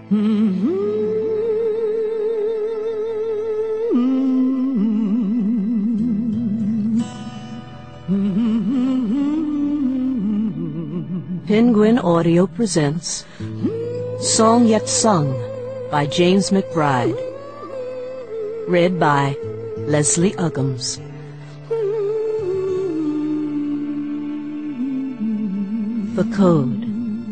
Penguin Audio presents Song Yet Sung by James McBride. Read by Leslie Uggams. The Code.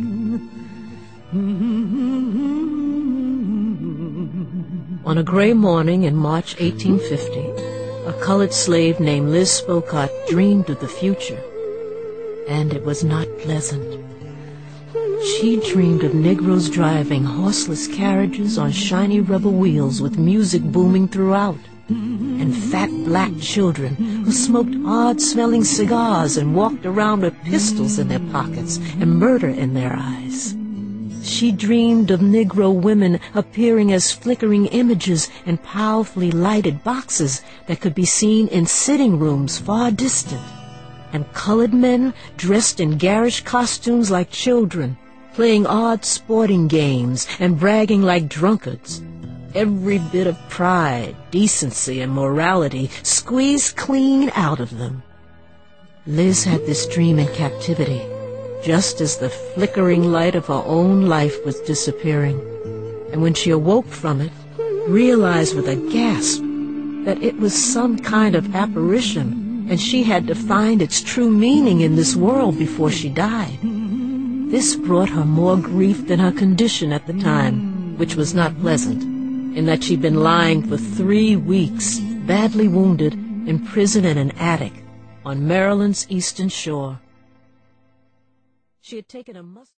On a gray morning in March 1850, a colored slave named Liz Spocott dreamed of the future, and it was not pleasant. She dreamed of Negroes driving horseless carriages on shiny rubber wheels with music booming throughout, and fat black children who smoked odd-smelling cigars and walked around with pistols in their pockets and murder in their eyes. She dreamed of Negro women appearing as flickering images in powerfully lighted boxes that could be seen in sitting rooms far distant, and colored men dressed in garish costumes like children, playing odd sporting games and bragging like drunkards. Every bit of pride, decency, and morality squeezed clean out of them. Liz had this dream in captivity, just as the flickering light of her own life was disappearing, and when she awoke from it, realized with a gasp that it was some kind of apparition, and she had to find its true meaning in this world before she died. This brought her more grief than her condition at the time, which was not pleasant, in that she'd been lying for 3 weeks, badly wounded, in prison in an attic on Maryland's eastern shore. She had taken a